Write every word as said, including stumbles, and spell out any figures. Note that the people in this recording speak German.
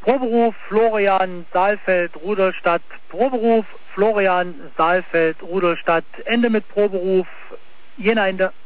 Proberuf Florian Saalfeld, Rudolstadt. Proberuf Florian Saalfeld, Rudolstadt. Ende mit Proberuf. Jena Ende.